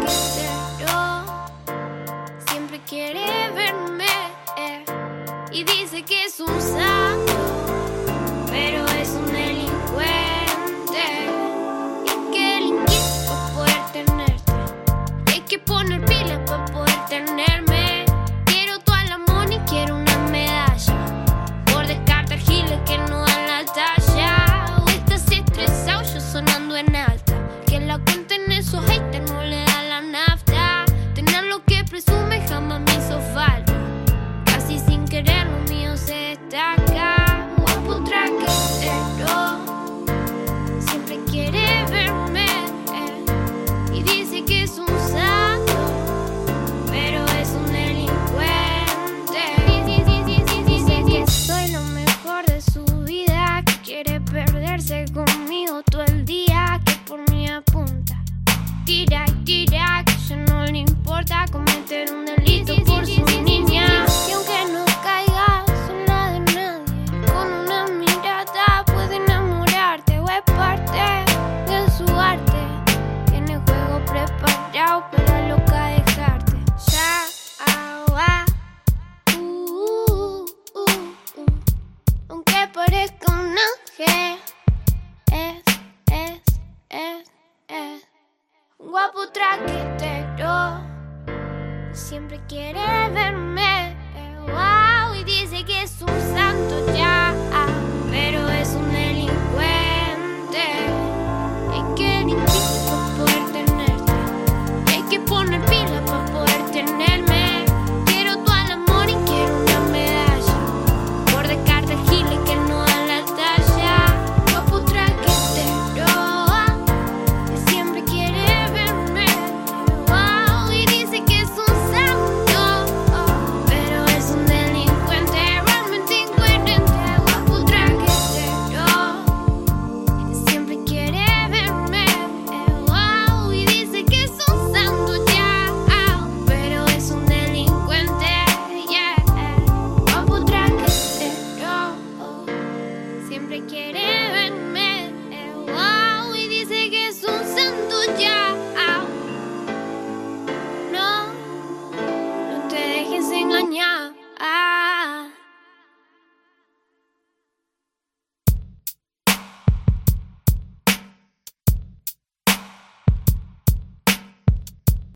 pero siempre quiere verme y dice que es un santo, pero es un delincuente. Y qué lindo poder tenerte, y hay que poner pilas para poder tenerme. Quiero toda la money, quiero una medalla por descartar giles que no dan la talla. O estás estresado, yo sonando en alta, que la cuenten esos haters no le da la nafta. Tener lo que presume jamás me hizo falta, casi sin querer lo mío se destaca.